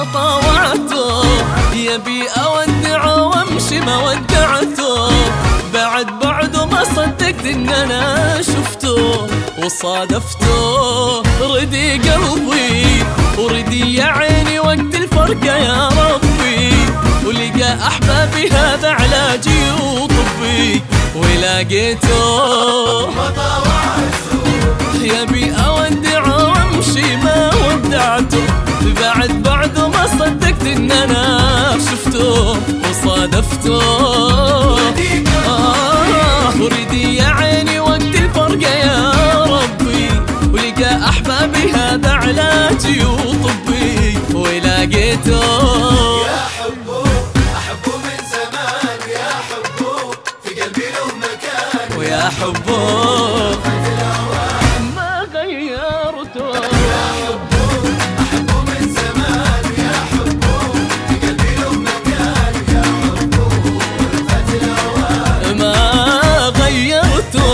طاوعته، يبي أودعه وامشي ما ودعته. بعد ما صدقت إن أنا شفته وصادفته. ردي قلبي وردي يا عيني وقت الفرقة يا ربي، ولقى أحبابي هذا علاجي وطبي ولقيته. ما طاوعته يبي أودعه وامشي ما ودعته. بعد ما صدقت إن أنا شفته وصادفته. وريدي يا عيني وقت الفرقة يا ربي، ولقى أحبابي هذا علاجي وطبي ولقيته. يا حبه أحبه من زمان، يا حبه في قلبي له مكان، ويا حبه ما غيرته. يا حبه أحبه من زمان، يا حبه في قلبي له مكان، يا حبه فات الأوان ما غيرته.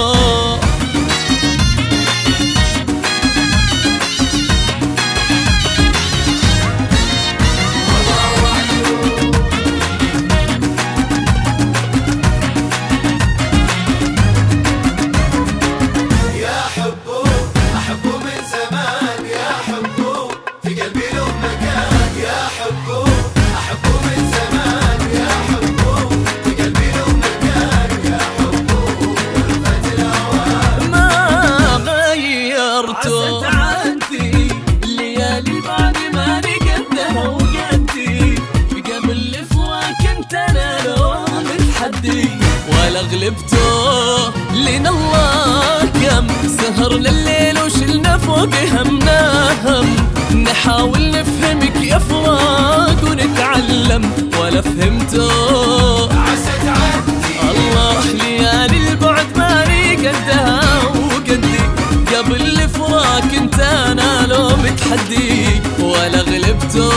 عسى تعدي الليالي بعد ما لقيتها وقدي، قبل الفراق كنت انا لو متحدي ولا غلبته. لنا الله كم سهرنا الليل وشلنا فوق همنا هم، نحاول نفهمك يا فراق ونتعلم ولا فهمته. عسى تعدي الله ليالي البعد ما قدها وقدي، قبل الفراق كنت انا لو متحدي ولا غلبته.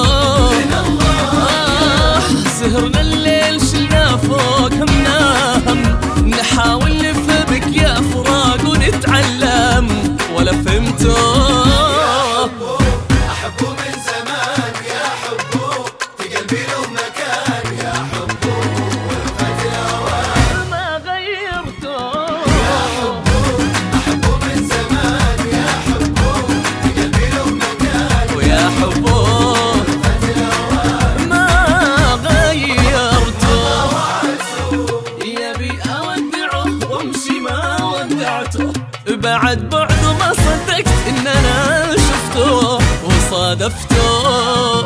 سهرنا الليل شلنا فوق همنا هم، نحاول نفهمك يا فراق ونتعلم ولا فهمته. أحبه من زمان، يا حبه في قلبي له مكان، يا حبه فات الأوان ما غيرته. يا حبه أحبه من زمان، يا حبه في قلبي له مكان، ويا حبه فات الأوان ما غيرته. طاوعته يبي أودعه وامشي ما ودعته. بعد ما صدقت إن أنا شفته وصادفته.